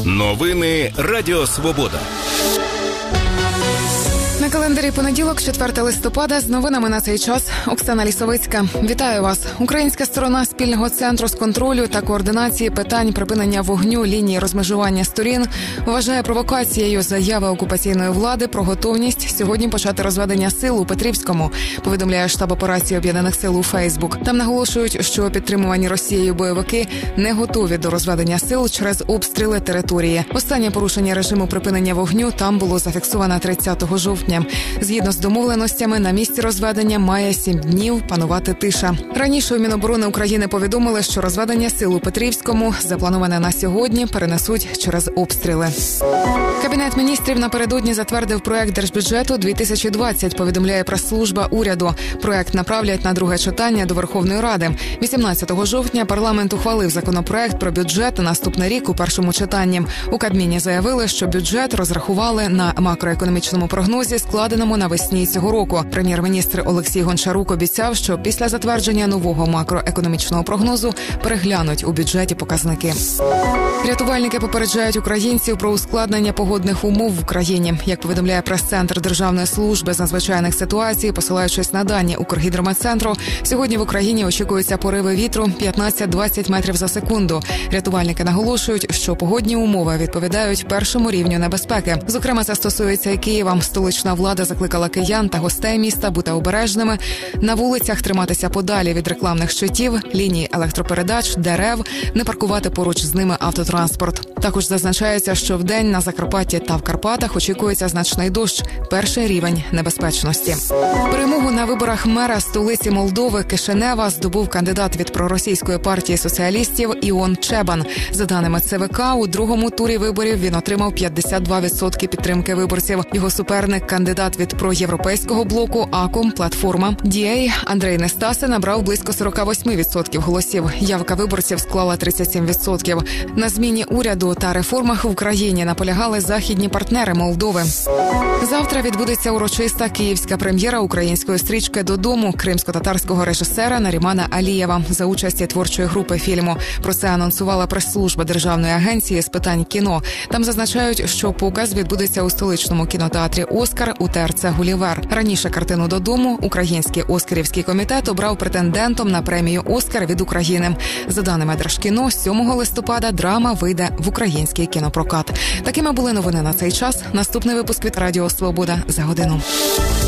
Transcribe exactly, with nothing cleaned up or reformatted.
Новини Радіо Свобода. На календарі понеділок, четвертого листопада, з новинами на цей час Оксана Лісовицька. Вітаю вас. Українська сторона спільного центру з контролю та координації питань припинення вогню лінії розмежування сторін вважає провокацією заяви окупаційної влади про готовність сьогодні почати розведення сил у Петрівському, повідомляє штаб операції Об'єднаних сил у Фейсбук. Там наголошують, що підтримувані Росією бойовики не готові до розведення сил через обстріли території. Останнє порушення режиму припинення вогню там було зафіксовано тридцятого жовтня. Згідно з домовленостями, на місці розведення має сім днів панувати тиша. Раніше у Міноборони України повідомили, що розведення сил у Петрівському, заплановане на сьогодні, перенесуть через обстріли. Кабінет міністрів напередодні затвердив проект держбюджету дві тисячі двадцять, повідомляє прес-служба уряду. Проект направлять на друге читання до Верховної Ради. вісімнадцятого жовтня парламент ухвалив законопроект про бюджет на наступний рік у першому читанні. У Кабміні заявили, що бюджет розрахували на макроекономічному прогнозі, складеному навесні цього року. Прем'єр-міністр Олексій Гончарук обіцяв, що після затвердження нового макроекономічного прогнозу переглянуть у бюджеті показники. Рятувальники попереджають українців про ускладнення погодних умов в Україні. Як повідомляє прес-центр Державної служби з надзвичайних ситуацій, посилаючись на дані Укргідрометцентру, сьогодні в Україні очікуються пориви вітру п'ятнадцять-двадцять метрів за секунду. Рятувальники наголошують, що погодні умови відповідають першому рівню небезпеки. Зокрема, це стосується і Києва. Столична влада закликала киян та гостей міста бути обережними, на вулицях триматися подалі від рекламних щитів, ліній електропередач, дерев, не паркувати поруч з ними автотранспорт. Також зазначається, що вдень на Закарпатті та в Карпатах очікується значний дощ, перший рівень небезпечності. Перемогу на виборах мера столиці Молдови Кишинева здобув кандидат від проросійської партії соціалістів Іон Чебан. За даними ЦВК, у другому турі виборів він отримав п'ятдесят два відсотки підтримки виборців. Його суперник, кандидат від проєвропейського блоку АКОМ Платформа ді ей Андрей Нестасе набрав близько сорок вісім відсотків голосів. Явка виборців склала тридцять сім відсотків. На зміні уряду та реформах в Україні наполягали західні партнери Молдови. Завтра відбудеться урочиста київська прем'єра української стрічки «Додому» кримсько-татарського режисера Нарімана Алієва за участі творчої групи фільму. Про це анонсувала прес-служба Державної агенції з питань кіно. Там зазначають, що показ відбудеться у столичному кінотеатрі «Оскар» у ТРЦ «Гулівер». Раніше картину «Додому» Український Оскарівський комітет обрав претендентом на премію «Оскар» від України. За даними Держкіно, сьомого листопада драма вийде в український кінопрокат. Такими були новини на цей час. Наступний випуск від Радіо Свобода за годину.